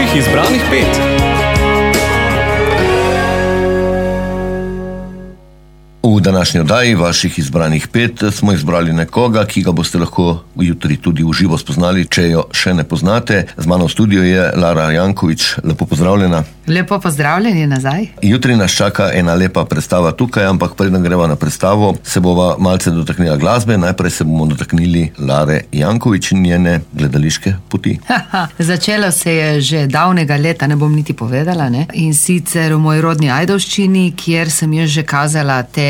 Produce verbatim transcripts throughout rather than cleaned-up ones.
Vaših izbranih pet. V današnji oddaji Vaših izbranih pet smo izbrali nekoga, ki ga boste lahko jutri tudi v živo spoznali, če jo še ne poznate. Z mano v studiu je Lara Janković. Lepo pozdravljena. Lepo pozdravljeni nazaj. Jutri nas čaka ena lepa predstava tukaj, ampak preden greva na predstavo, se bova malce dotaknila glasbe. Najprej se bomo dotaknili Lare Janković in njene gledališke poti. Začelo se je že davnega leta, ne bom niti povedala, ne? In sicer v moji rodni Ajdovščini, kjer sem jaz že kazala te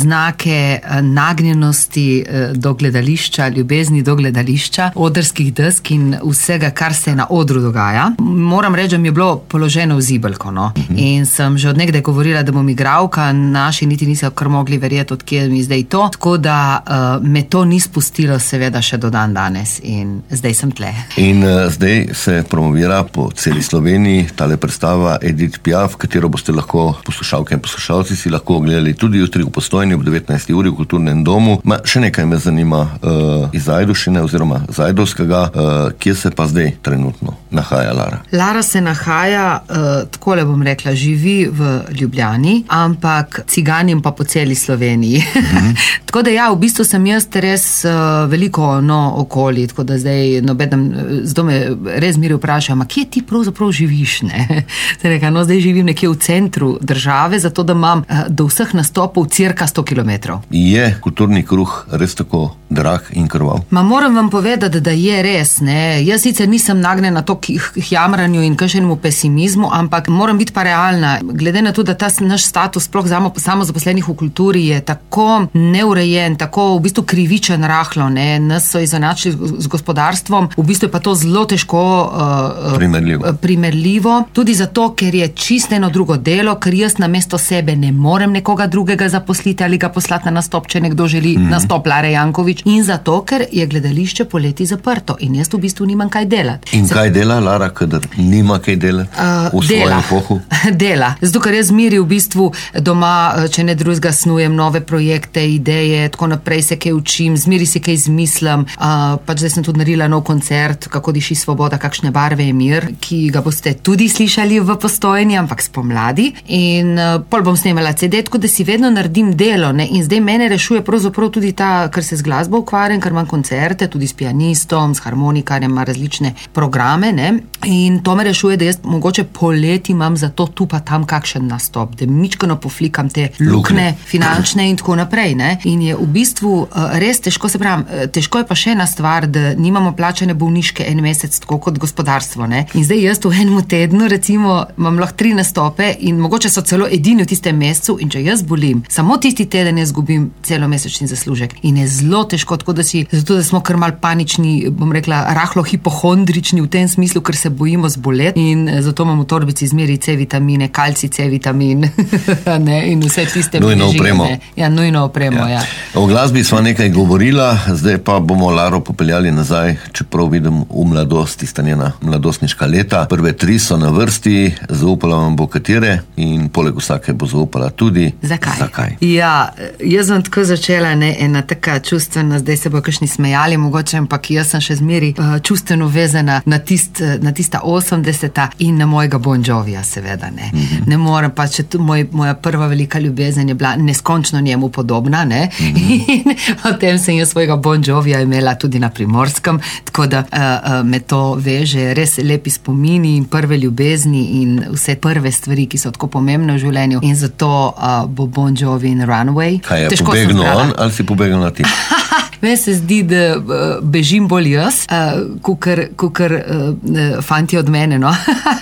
znake nagnjenosti do gledališča, ljubezni do gledališča, odrskih desk in vsega, kar se na odru dogaja. Moram reči, da mi je bilo položeno v zibelko, no. Uh-huh. In sem že od nekdaj govorila, da bom igralka, naši niti niso kar mogli verjeti, odkje mi zdaj to. Tako da uh, me to ni spustilo seveda še do dan danes in zdaj sem tle. In uh, zdaj se promovira po celi Sloveniji tale predstava Edith Piaf, katero boste lahko poslušalke in poslušalci si lahko ogledali tudi jutri v Postojni ob devetnajsti uri v Kulturnem domu. Ma, še nekaj me zanima uh, iz Ajdovščine oziroma Zajdovskega, uh, kje se pa zdaj trenutno nahaja Lara? Lara se nahaja, uh, takole bom rekla, živi v Ljubljani, ampak ciganim pa po celi Sloveniji. Mm-hmm. Tako da ja, v bistvu sem jaz res uh, veliko no okoli, tako da zdaj nobedem, zdaj me res miri vprašajo, ma kje ti pravzaprav živiš, ne? Reka, no, zdaj živim nekje v centru države, zato da imam uh, do vseh nastopov cirka sto kilometrov. Je kulturni kruh res tako drag in krvav? Ma moram vam povedati, da je res, ne. Jaz sicer nisem nagnjena to k jamranju in kakšnemu pesimizmu, ampak moram biti pa realna. Glede na to, da ta naš status, sploh samozaposlenih v kulturi, je tako neurejen, tako v bistvu krivičen rahlo, ne. Nas so izenačili z gospodarstvom, v bistvu je pa to zelo težko uh, primerljivo. primerljivo. Tudi zato, ker je čisto eno drugo delo, ker jaz namesto sebe ne morem nekoga drugega zaposliti ali ga poslati na nastop, če nekdo želi mm-hmm. nastop Lare Janković. In zato, ker je gledališče poleti zaprto in jaz v bistvu nimam kaj delati. In Se... kaj dela Lara, kadar nima kaj delati uh, v svojem pohu? Dela. Zato, ker jaz miri v bistvu doma, če ne drugega, snujem nove projekte, ideje, tako naprej se kaj učim, zmeri se kaj izmislim. Uh, pač zdaj sem tudi naredila nov koncert, Kako diši svoboda, kakšne barve je mir, ki ga boste tudi slišali v Postojni, ampak spomladi. In uh, pol bom snemala ce de, tako da si vedno naredim delo, ne? In zdaj mene rešuje pravzaprav tudi ta, ker se z glasbo ukvarjam, ker imam koncerte, tudi s pianistom, s harmonikarjem, ima različne programe, ne? In to me rešuje, da jaz mogoče poleti imam za to tu pa tam kakšen nastop, da mičkano poflikam te lukne finančne in tako naprej, ne? In je v bistvu uh, res težko, se pravim, težko je pa še ena stvar, da nimamo plačane bolniške en mesec, tako kot gospodarstvo, ne? In zdaj jaz v enem tednu, recimo, imam lahko tri nastope in mogoče so celo edini v tistem mesecu in če jaz bolim, samo tisti teden jaz zgubim celomesečni zaslužek. In je zelo težko, tako da si, zato da smo kar mal panični, bom rekla, rahlo hipohondrični v tem smislu, ker se bojimo zboleti in zato imam v torbici zmeri C vitamine, kalci C vitamin, ne, in vse tiste nujno opremo. Ja, nujno opremo, ja. ja. O glasbi sva nekaj govorila, zdaj pa bomo Laro popeljali nazaj, čeprav vidim v mladosti, sta njena mladostniška leta. Prve tri so na vrsti, zaupala vam bo katere in poleg vsake bo zaupala tudi. Zakaj? Zakaj? Ja, jaz sem tako začela, ne, ena taka čustvena, zdaj se bo kakšni smejali mogoče, ampak jaz sem še zmeri uh, čustveno vezana na, tist, na tista osemdeseta in na mojega Bon Jovija, seveda, ne. Mm-hmm. Ne morem pa, če tu, moj, moja prva velika ljubezen je bila neskončno njemu podobna, ne. Mm-hmm. In potem sem jaz svojega Bon Jovija imela tudi na Primorskem, tako da uh, uh, me to veže, res lepi spomini in prve ljubezni in vse prve stvari, ki so tako pomembne v življenju in zato uh, bo Bon Jovi in Runaway. Kaj je, težko pobegnil on ali si pobegnil na ti? Meni se zdi, da bežim bolj jaz, kakor, kakor fanti od mene, no.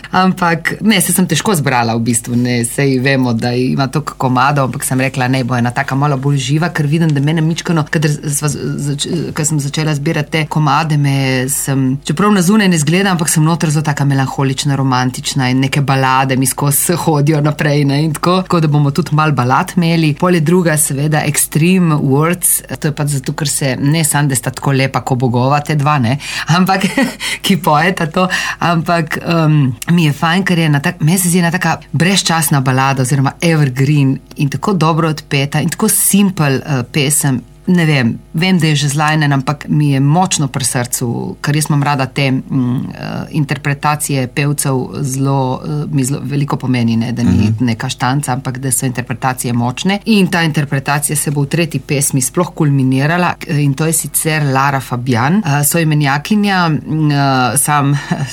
Ampak ne, se sem težko zbrala v bistvu, ne, sej vemo, da ima to komado, ampak sem rekla, ne, bo ena taka malo bolj živa, ker vidim, da mene mičkano, kadar sem začela zbirati te komade, me sem, čeprav na zunaj ne zgleda, ampak sem noter zelo taka melanholična, romantična in neke balade mi skozi hodijo naprej, ne, in tako, tako da bomo tudi malo balad imeli. Pol je druga, seveda, Extreme Words, to je pa zato, ker se ne sam, da sta tako lepa, ko bogova te dva, ne, ampak ki pojeta to, ampak um, mi je fajn, ker je na tak, meni se zdi ena taka brezčasna balada oziroma evergreen in tako dobro odpeta in tako simple uh, pesem. ne vem, vem, da je že zlajnen, ampak mi je močno pri srcu, ker jaz imam rada te mm, interpretacije pevcev zelo, mi zelo veliko pomeni, ne, da ni mm-hmm. neka štanca, ampak da so interpretacije močne. In ta interpretacija se bo v tretji pesmi sploh kulminirala in to je sicer Lara Fabian, soimenjakinja, sam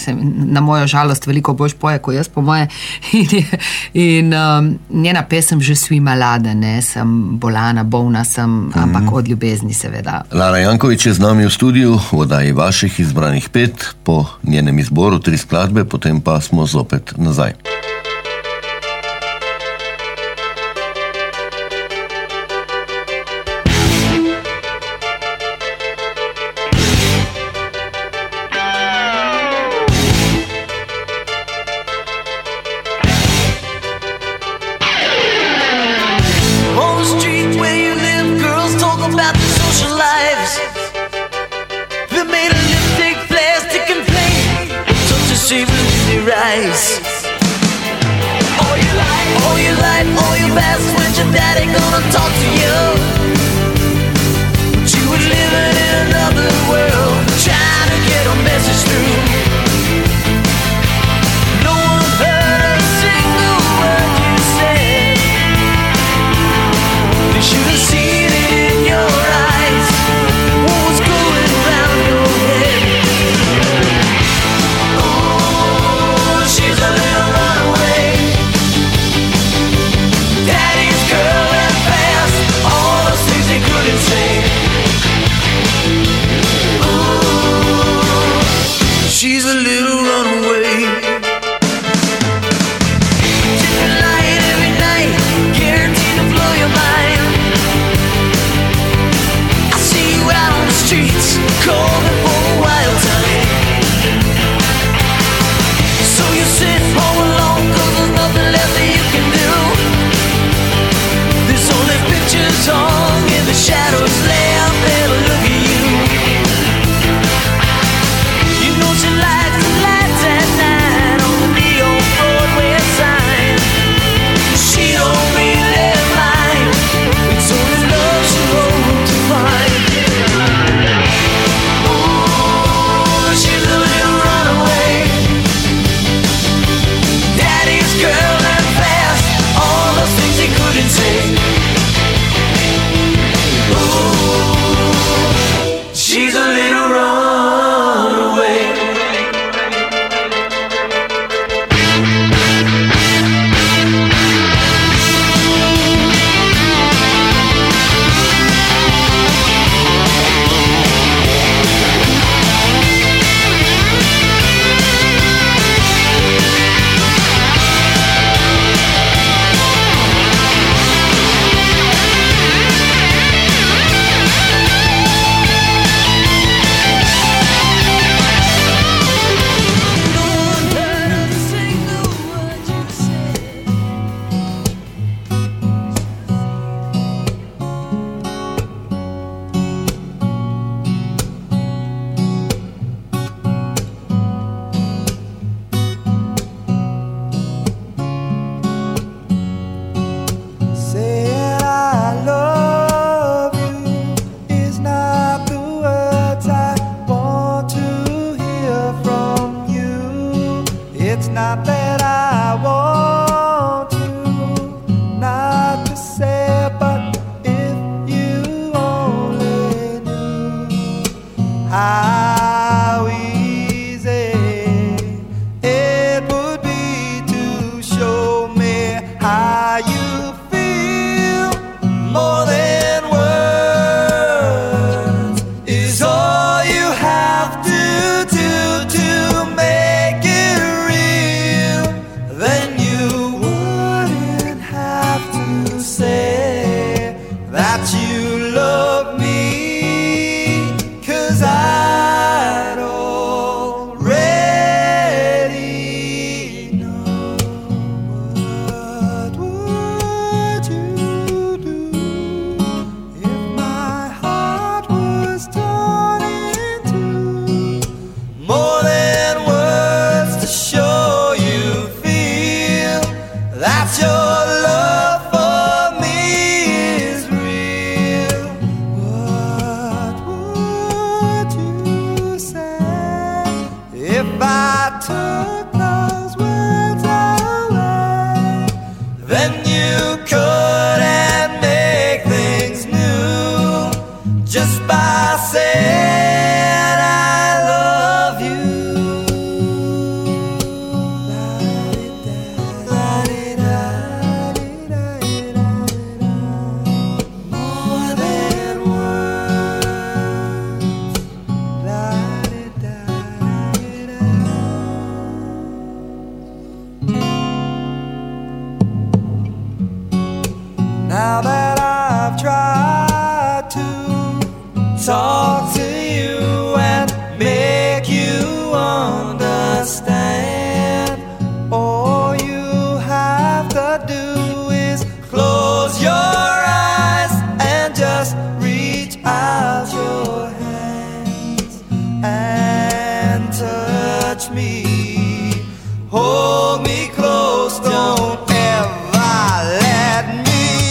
na mojo žalost veliko bolj poje kot jaz, po moje, in, in um, njena pesem že svi malade, ne, sem bolana, bolna sem, mm-hmm. ampak od ljubezni seveda. Lara Janković je z nami v studiu, v oddaji vaših izbranih pet, po njenem izboru tri skladbe, potem pa smo zopet nazaj. That you love me, 'cause I just by saying I love you. More than words. Now that I've tried to talk to you and make you understand, all you have to do is close your eyes and just reach out your hands and touch me, hold me close, don't ever let me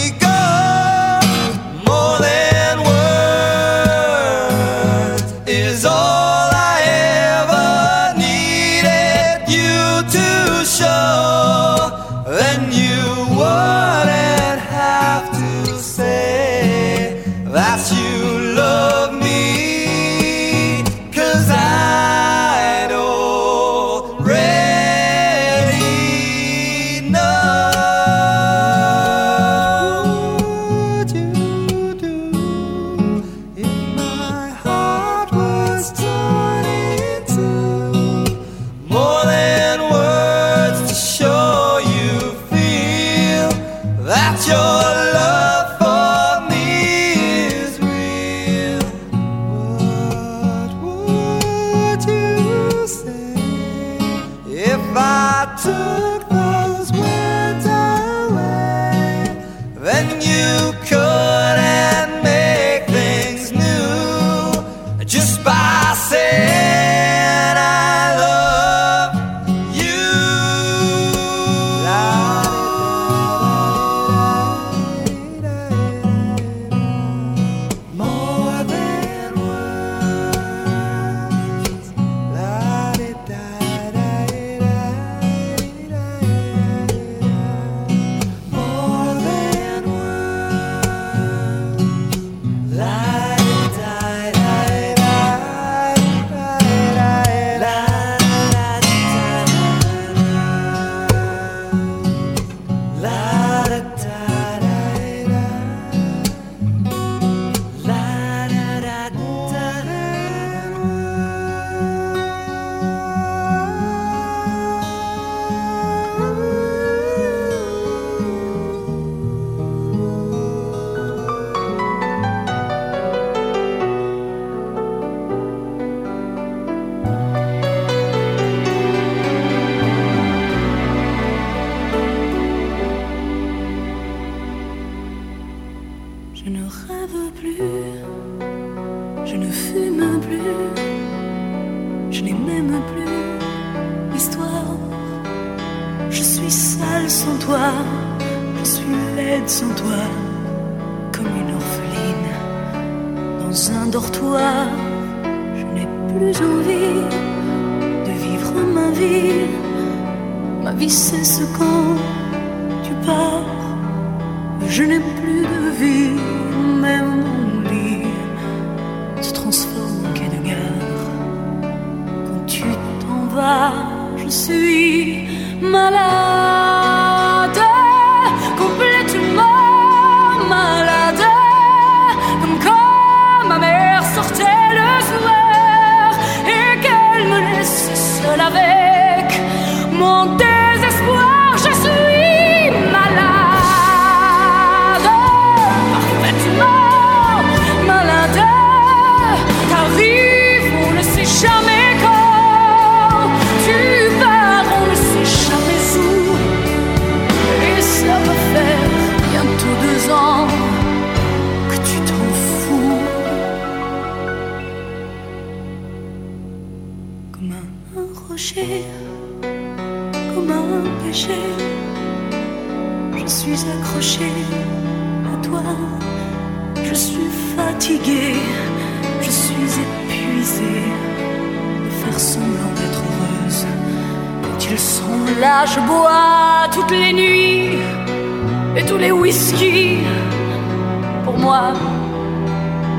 Là je bois toutes les nuits et tous les whisky. Pour moi,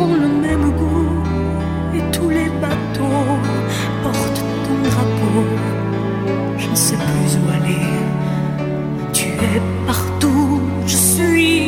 ont le même goût et tous les bateaux portent ton drapeau. Je ne sais plus où aller, tu es partout, je suis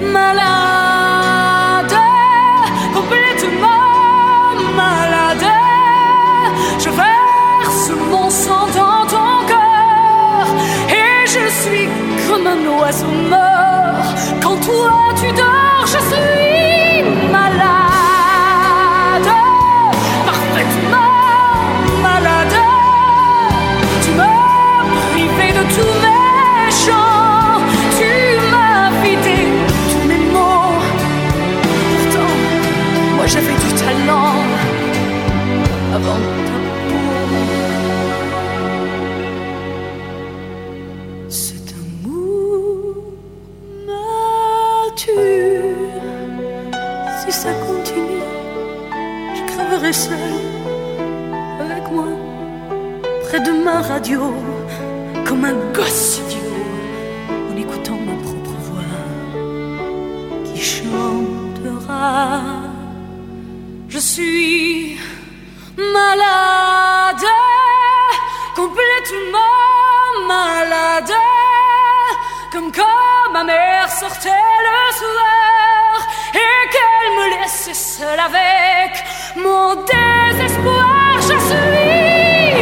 malade, complètement malade. Je verse mon sang dans ton cœur et je suis comme un oiseau mort. Quand toi tu dors, je suis malade, parfaitement malade. Tu m'as privé de tous mes chants, tu m'as vidé de tous mes mots. Pourtant, moi j'avais du talent avant ta peau. Cet amour me tue. Si ça continue, je crèverai seule avec moi près de ma radio, comme un gosse idiot, en écoutant ma propre voix qui chantera. Je suis malade, complètement malade, comme quand ma mère sortait le soir et qu'elle me laissait seule avec mon désespoir. Je suis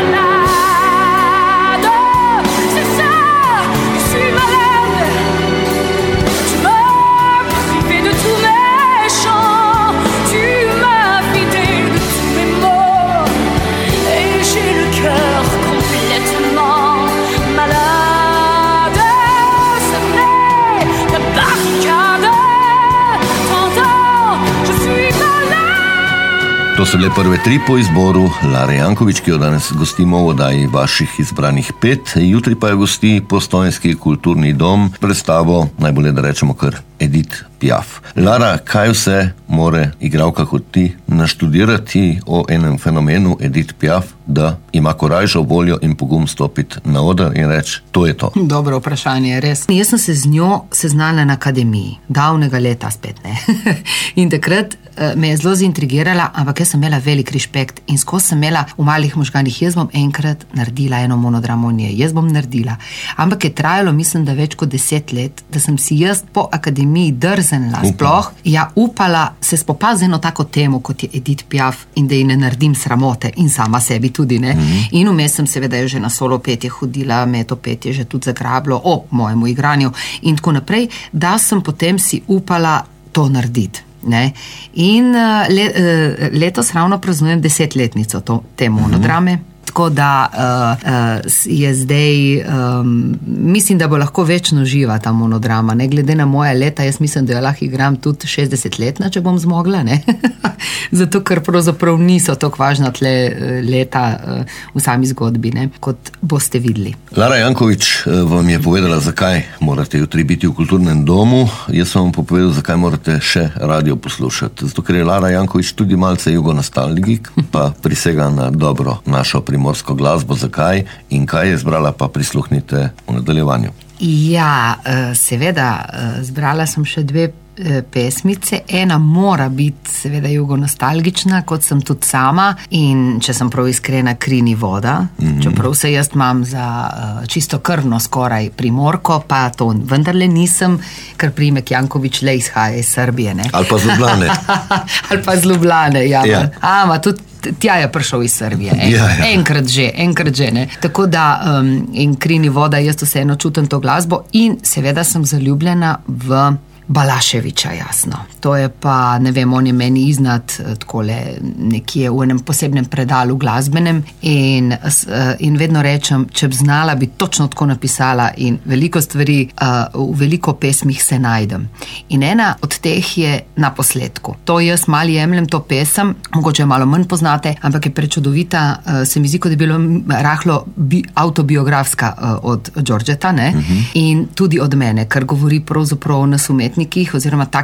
malade, c'est ça, je suis malade. Tu m'as privé de tous mes chants, tu m'as vidé de tous mes mots et j'ai le cœur complètement malade. Ça fait la barricade, t'entends, je suis malade. To so le prve tri po izboru Lare Janković, ki jo danes gostimo v oddaji vaših izbranih pet. Jutri pa jo gosti Postojnski kulturni dom, predstavo, najbolje da rečemo kar Edith Piaf. Lara, kaj vse more igralka kot ti naštudirati o enem fenomenu Edith Piaf, da ima korajžo, voljo in pogum stopiti na oder in reči, to je to? Dobro vprašanje, res. Jaz sem se z njo seznala na akademiji, davnega leta spet, ne. In takrat uh, me je zelo zaintrigirala, ampak jaz sem imela velik respekt in skozi sem imela v malih možganih, jaz bom enkrat naredila eno monodramo o njej, jaz bom naredila. Ampak je trajalo, mislim, da več kot deset let, da sem si jaz po akademiji drznila, sploh, ja, upala se spopasti z eno tako temo, kot je Edith Piaf, in da ji ne naredim sramote in sama sebi tudi, ne. Mm-hmm. In vmes sem seveda že na solo petje hodila, me to petje že tudi zagrablo o mojemu igranju in tako naprej, da sem potem si upala to narediti. Ne? In le, letos ravno praznujem desetletnico to, te monodrame. Mm-hmm. Tako da uh, uh, je zdaj, um, mislim, da bo lahko večno živa ta monodrama, ne glede na moje leta, jaz mislim, da jo lahko igram tudi šestdesetletna, če bom zmogla, ne? Zato, ker pravzaprav niso tako važna tle leta uh, v sami zgodbi, ne? Kot boste videli. Lara Janković vam je povedala, zakaj morate jutri biti v kulturnem domu, jaz vam povedal, zakaj morate še radio poslušati, zato ker je Lara Janković tudi malce jugonostalgik, pa prisega na dobro našo primorsko glasbo, zakaj in kaj je zbrala, pa prisluhnite v nadaljevanju. Ja, seveda, zbrala sem še dve pesmice. Ena mora biti seveda jugonostalgična, kot sem tudi sama, in če sem prav iskrena, Krini voda, mm-hmm. čeprav se jaz imam za čisto krvno skoraj primorko, pa to vendarle nisem, ker priimek Janković le izhaja iz Srbije, ne? Ali pa z Ljubljane. Ali pa z Ljubljane, ja. ja. Ama, tudi tja je prišel iz Srbije. En, ja, ja. Enkrat že, enkrat že, ne. Tako da, um, in Krini voda, jaz vseeno čutim to glasbo in seveda sem zaljubljena v Balaševića, jasno. To je pa, ne vem, on je meni iznad takole nekje v enem posebnem predalu glasbenem in, in vedno rečem, če bi znala, bi točno tako napisala in veliko stvari, v veliko pesmih se najdem. In ena od teh je Na posledku. To jaz malo jemljem to pesem, mogoče malo manj poznate, ampak je prečudovita, se mi zdi, kot je bilo rahlo bi, autobiografska od Đorđeta, ne? Uh-huh. In tudi od mene, ker govori pravzaprav o nas umetnikih oziroma takih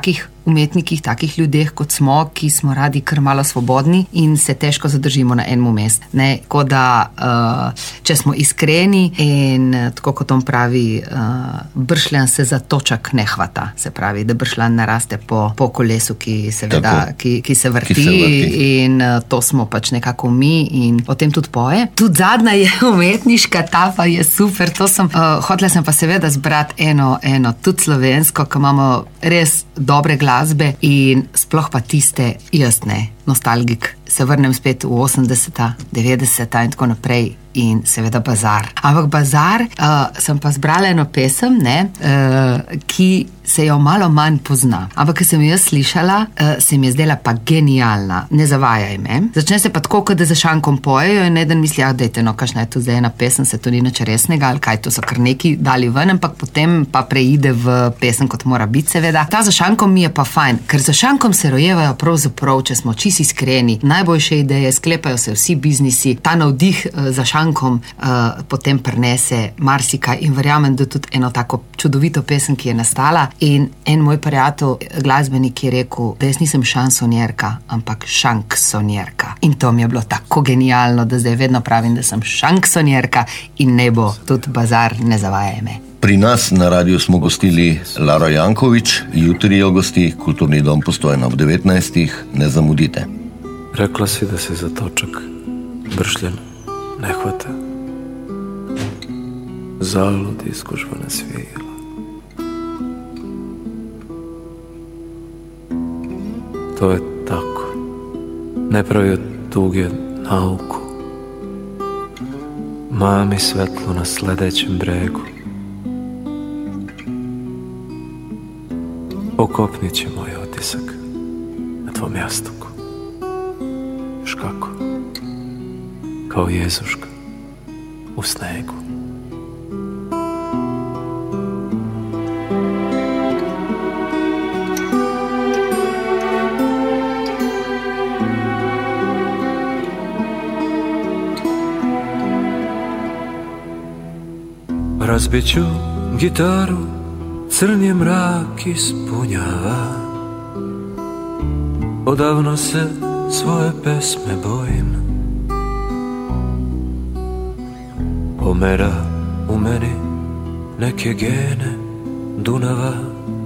umetnikih, takih ljudeh, kot smo, ki smo radi kar malo svobodni in se težko zadržimo na enem mestu. Tako da, uh, če smo iskreni in uh, tako kot on pravi, uh, bršljan se za točak ne hvata. Se pravi, da bršljan naraste po, po kolesu, ki, seveda, ki, ki se vrti, ki se vrti. In uh, to smo pač nekako mi in o tem tudi poje. Tudi zadnja je umetniška, ta pa je super. To sem, uh, hotela sem pa seveda zbrati eno, eno tudi slovensko, ki imamo res dobre glasbe in sploh pa tiste, jaz ne, nostalgik. Se vrnem spet v osemdeseta, devetdeseta in tako naprej in seveda Bazar. Ampak Bazar, uh, sem pa zbrala eno pesem, ne, uh, ki se jo malo manj pozna. Ampak, ko sem jo slišala, uh, se mi je zdela pa genialna. Ne zavajaj me. Začne se pa tako, kot da za šankom pojejo in eden misli, ah, dejte, no, kakšna je tu zdaj ena pesem, se to ni nič resnega, ali kaj, to so kar neki dali ven, ampak potem pa preide v pesem, kot mora biti, seveda. Ta za šankom mi je pa fajn, ker za šankom se rojevajo pravzaprav, če smo čisto iskreni, najboljše ideje, sklepajo se vsi biznisi, ta navdih uh, za šankom uh, potem prenese marsika in verjamem, da tudi eno tako čudovito pesem, ki je nastala. In en moj prijatelj, glasbenik, je rekel, da jaz nisem šansonjerka, ampak šanksonjerka. In to mi je bilo tako genialno, da zdaj vedno pravim, da sem šanksonjerka in ne bo tudi Bazar, ne zavajaj me. Pri nas na radiju smo gostili Laro Janković, jutri jo gosti Kulturni dom Postojna ob devetnajstih, ne zamudite. Rekla si da se za točak bršljan ne hvata. Zalud iskužbana svijela. To je tako. Ne pravi od tuge nauku. Mami svetlo na sledećem bregu. Okopnit će moj otisak na tvom jastuku. Još kako? Kao Jezuška u snegu. Razbit ću gitaru, crnje mrak ispunjava. Odavno se svoje pesme bojim. Pomera u meni neke gene Dunava.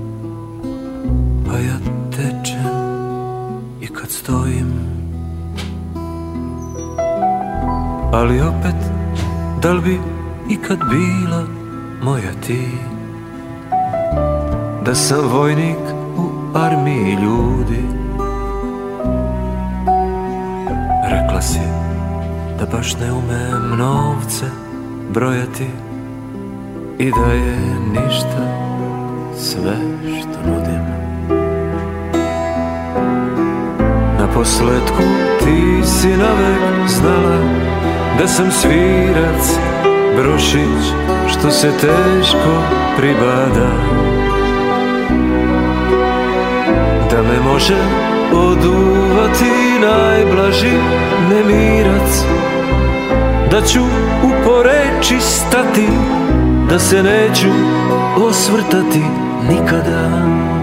Pa ja tečem i kad stojim. Ali opet, da li bi ikad bila moja ti? Da sam vojnik u armiji ljudi. Rekla si da baš ne umem novce brojati i da je ništa sve što nudim. Na posletku ti si navek znala da sam svirac Brošić što se teško pribada. Da me može oduvati najblaži nemirac. Da ću u poreči stati, da se neću osvrtati nikada.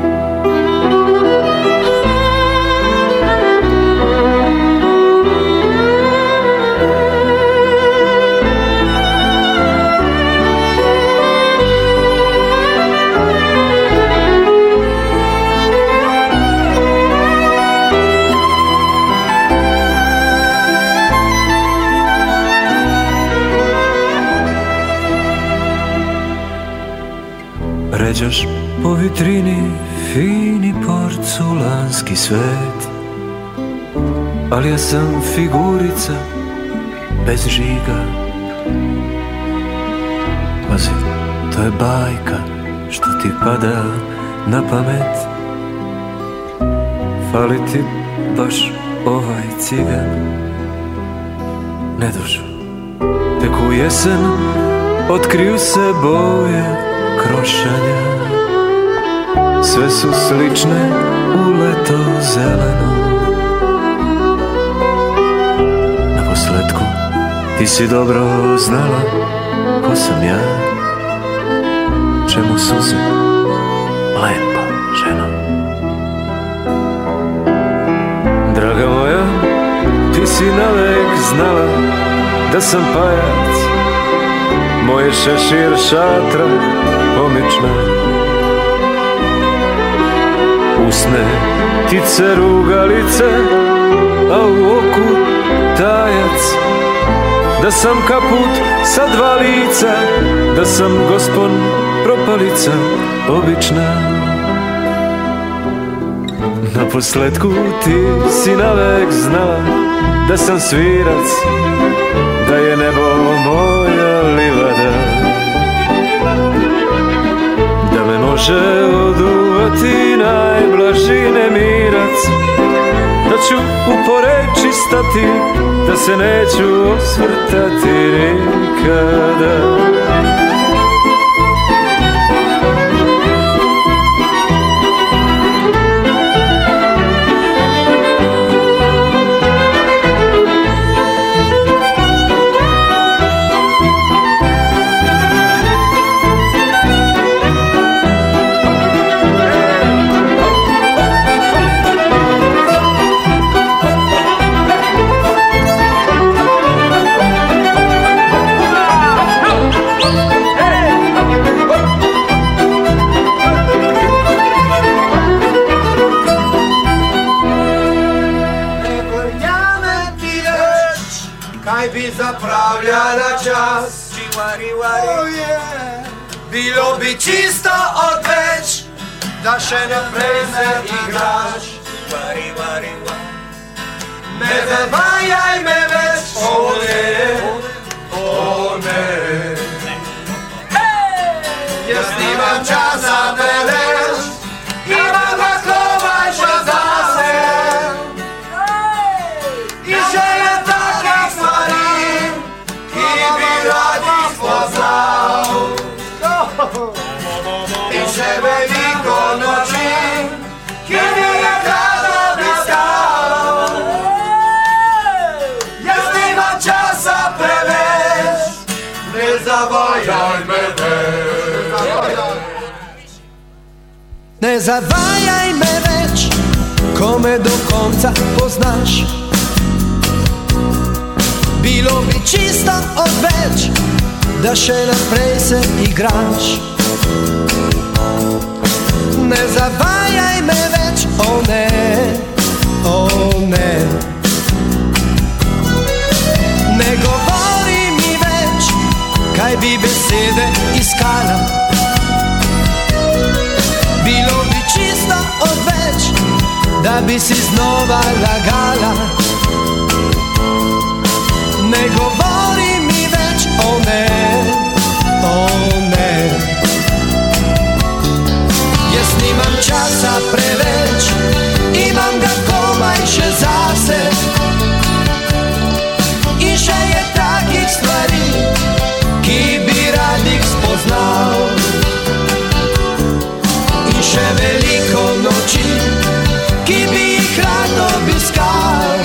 Ređaš po vitrini fini porculanski svet, ali ja sam figurica bez žiga. Pazi, to je bajka što ti pada na pamet. Fali ti baš ovaj cigan. Nedužo, tek u jesen otkriju se boje krošanja. Sve su slične u leto zeleno. Na posletku ti si dobro znala ko sam ja. Čemu suze, lepa žena. Draga moja, ti si navek znala da sam pajac, moje šešir šatra pomična. Usne tice rugalice, a u oku tajac, da sam kaput sa dva lica, da sam gospon propalica obična. Na posletku ti si navek znala da sam svirac, da je nebo moja livada, da me može oduvati najblaži nemirac, da ću u poreči stati, da se neću osvrtati nikada. Zapravljala čas, oh yeah. Bilo bi čisto odveć, da še naprej se igraš. Ne zavajaj me več, oh ne, oh ne. Jaz nimam časa preveč, imam ga komaj še zase. In še je taka stvari, ki bi rad spoznal. In še veliko noči, ki bi je rad obiskal. Jaz nimam časa preveč, ne zavajaj me več. Ne zavajaj me več, ko me do konca poznaš. Bilo bi čisto odveč, da še naprej se igraš. Ne zavajaj me več, o oh ne, o oh ne. Ne govori mi več, kaj bi besede iskala. Bilo bi čisto odveč, da bi si znova lagala. Ne govori mi več, o oh ne, o oh ne. Jaz nimam časa preveč, imam ga komaj še zase. In še je takih stvari, ki bi rad jih spoznal. In še veliko noči, ki bi jih rad obiskal.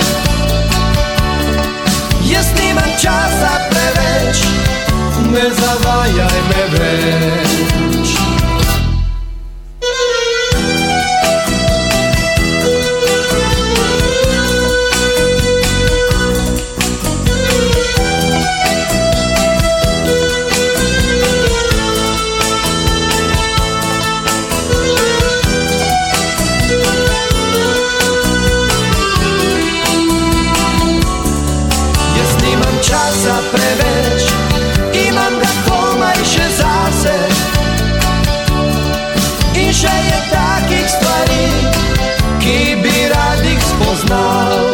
Jaz nimam časa preveč, ne zavajaj me več. Časa preveč, imam ga komaj še zase. In še je takih stvari, ki bi rad jih spoznal.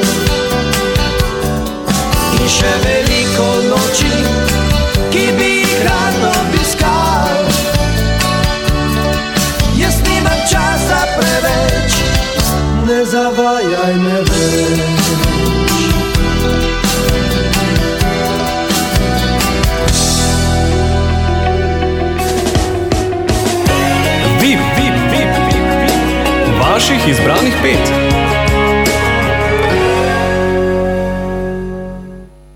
In še veliko noči, ki bi jih rad obiskal. Jaz nimam časa preveč, ne zavajaj me več. Vaših izbranih pet.